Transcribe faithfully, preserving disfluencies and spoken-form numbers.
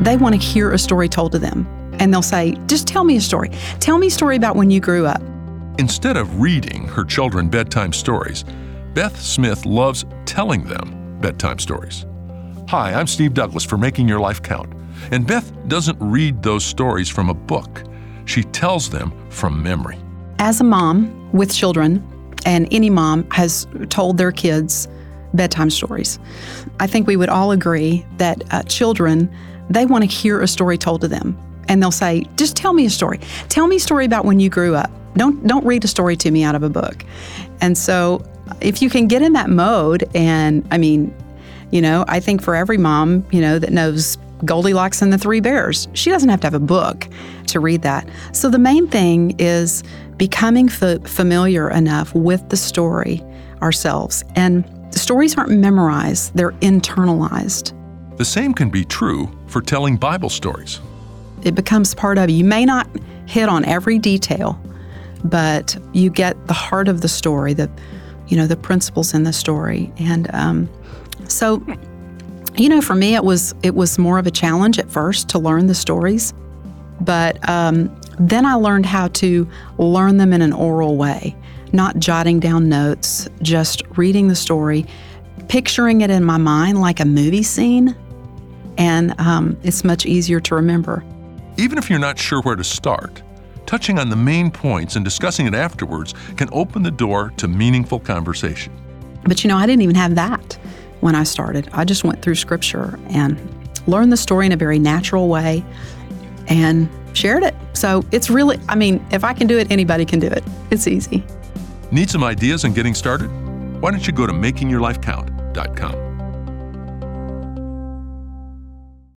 they want to hear a story told to them. And they'll say, just tell me a story. Tell me a story about when you grew up. Instead of reading her children bedtime stories, Beth Smith loves telling them bedtime stories. Hi, I'm Steve Douglas for Making Your Life Count. And Beth doesn't read those stories from a book. She tells them from memory. As a mom with children, and any mom has told their kids bedtime stories, I think we would all agree that uh, children, they want to hear a story told to them. And they'll say, just tell me a story. Tell me a story about when you grew up. Don't don't read a story to me out of a book. And so if you can get in that mode, and I mean, you know, I think for every mom, you know, that knows Goldilocks and the Three Bears, she doesn't have to have a book to read that. So the main thing is becoming f- familiar enough with the story ourselves. And the stories aren't memorized, they're internalized. The same can be true for telling Bible stories. It becomes part of you. You may not hit on every detail, but you get the heart of the story, the, you know, the principles in the story. And um, so, you know, for me, it was it was more of a challenge at first to learn the stories, but um, then I learned how to learn them in an oral way, not jotting down notes, just reading the story, picturing it in my mind like a movie scene, and um, it's much easier to remember. Even if you're not sure where to start, touching on the main points and discussing it afterwards can open the door to meaningful conversation. But you know, I didn't even have that when I started. I just went through Scripture and learned the story in a very natural way and shared it. So it's really, I mean, if I can do it, anybody can do it. It's easy. Need some ideas on getting started? Why don't you go to making your life count dot com.